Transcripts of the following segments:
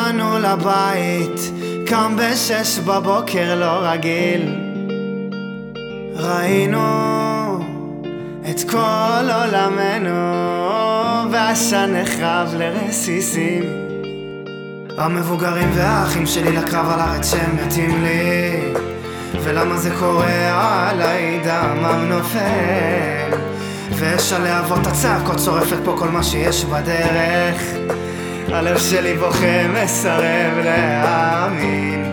באנו לבית, קם ב6 בבוקר לא רגיל. ראינו את כל עולמנו והעשן נחרב לרסיסים. המבוגרים והאחים שלי לקרב על הארץ שהם מתים לי, ולמה זה קורה עליי דמם נופל, ויש הלהבות הצעקות שורפת פה כל מה שיש בדרך. הלב שלי בוכה מסרב להאמין.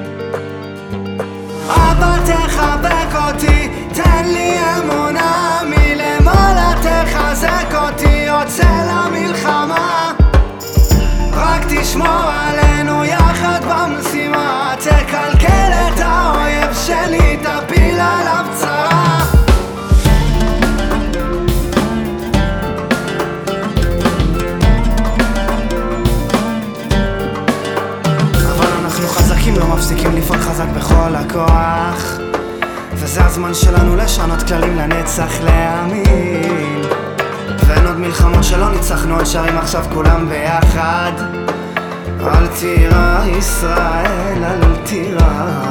אבא תחבק אותי, תן לי אמונה, מלמעלה תחזק אותי, יוצא למלחמה. רק תשמור עלינו יחד במשימה, תקלקל את האויב שלי, תפיל עליו צרה. אבל אנחנו חזקים, לא מפסיקים לפעול חזק בכל הכוח, וזה הזמן שלנו לשנות כללים לנצח להאמין. ואין עוד מלחמות שלא ניצחנו, עוד שרים עכשיו כולם ביחד. אל תירא ישראל, אל תירא.